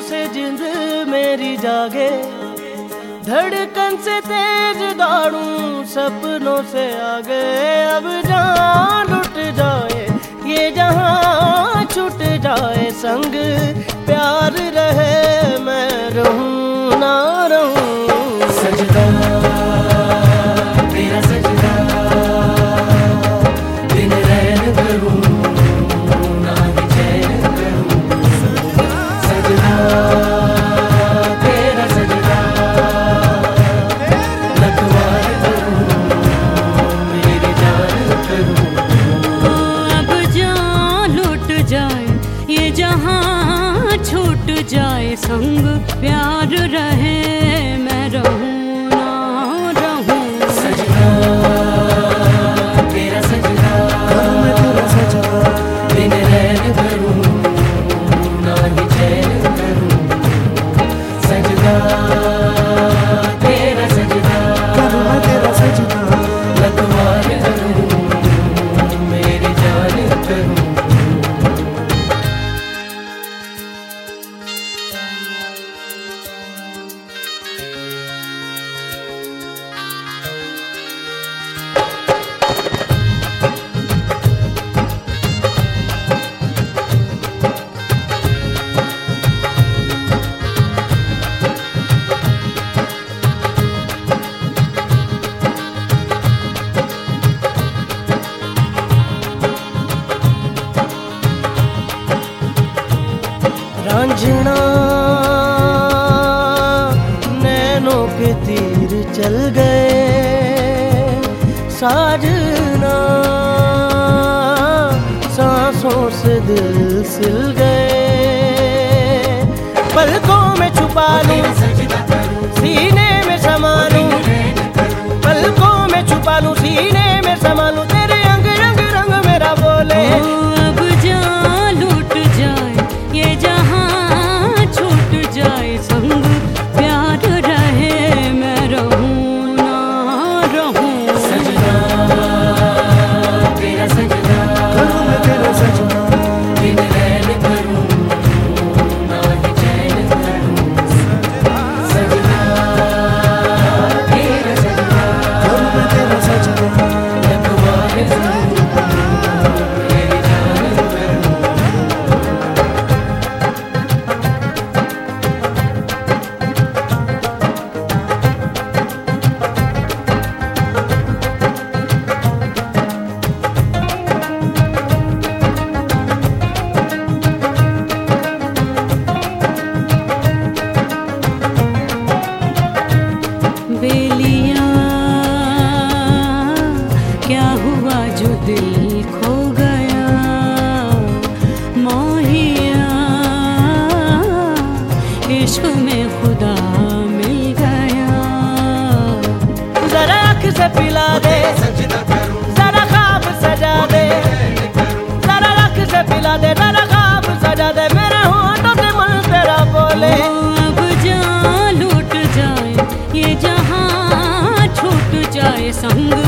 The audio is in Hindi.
से जिंद मेरी जागे, धड़कन से तेज दौड़ूं सपनों से आगे। अब जान लुट जाए ये जहां छूट जाए संग प्यार रहे, मैं रहूं ना रहूं। सजदा तेरा सजदा, दिन रैन करूं ना ही चैन करूं। सजदा तेरा सजदा, लखवार करूं मेरी जान करूं। अब जान लुट जाए ये जहां छूट जाए संग प्यार रहे, मैं रहूं ना रहूं। सजदा तेरा सजदा, मैं तेरा सजदा, दिन रैन करूं ना ही चैन करूं। सजदा तेरा सजदा, मैं तेरा सजदा, लखवार करूं मेरी जान करूं। रांझना नैनों के तीर चल गए, साजना सांसों से दिल सिल गए। पलकों में छुपा लूं सीने में समा लूं, पलकों में छुपा लूं सीने में समा लूं, तेरे अंग रंग रंग मेरा बोले। अब जान लुट जाए ये जहां छूट जाए संग प्यार रहे, मैं रहूं ना रहूं। सजदा तेरा सजदा, मैं तेरा सजदा, दिन रैन करूं ना ही चैन करूं। सजदा तेरा सजदा, मैं तेरा सजदा, लखवार करूं मेरी जान करूं। बेलिया क्या हुआ जो दिल खो गया, मोहिया इश्क में खुदा मिल गया। जरा आँख से पिला दे, जरा ख्वाब सजा दे, जरा आँख से पिला दे, जरा ख्वाब सजा दे, मेरे होठों से मन तेरा बोले। अब जान लुट जाए ये जहां छूट जाए संग